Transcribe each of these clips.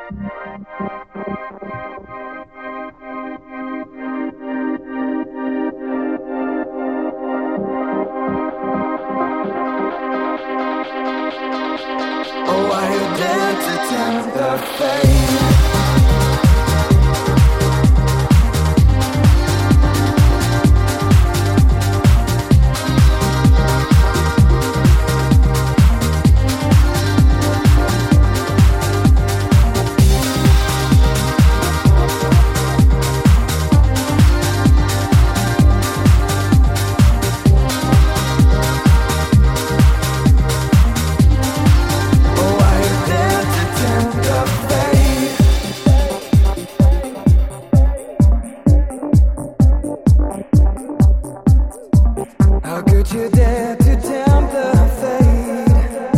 Oh, are you dead to tempt the fate? How could you dare to tempt the fate?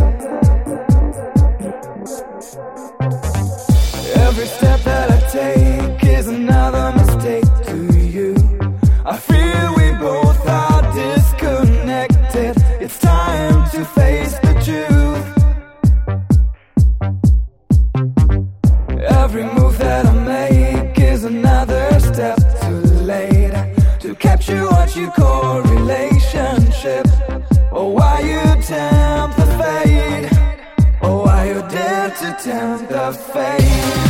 Every step that I take is another mistake to you. I feel we both are disconnected. It's time to face the truth. Every move that I make is another step too late to capture what you call relationship. Oh, why you tempt the fate? Oh, why you dare to tempt the fate?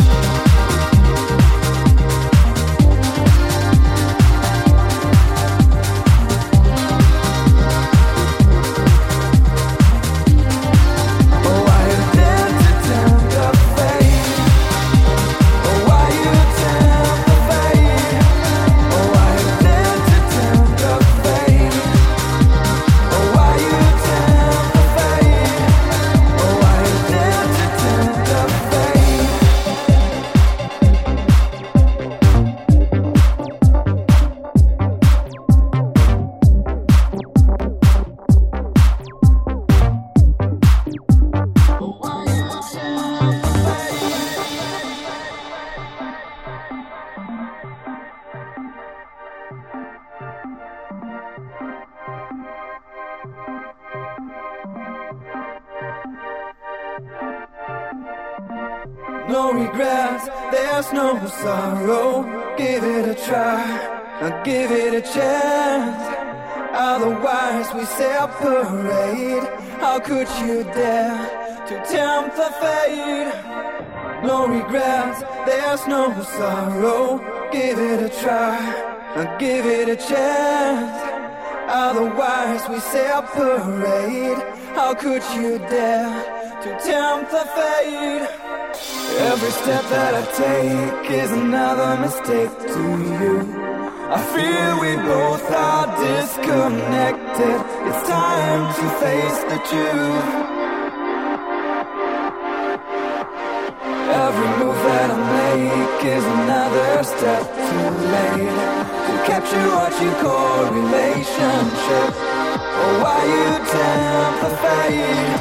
No regrets, there's no sorrow. Give it a try, give it a chance. Otherwise we separate. How could you dare to tempt the fate? No regrets, there's no sorrow. Give it a try, give it a chance. Otherwise we separate. How could you dare to tempt the fate? Every step that I take is another mistake to you. I feel we both are disconnected. It's time to face the truth. Every move that I make is another step too late to capture what you call relationship. Oh, why you tempt the fate?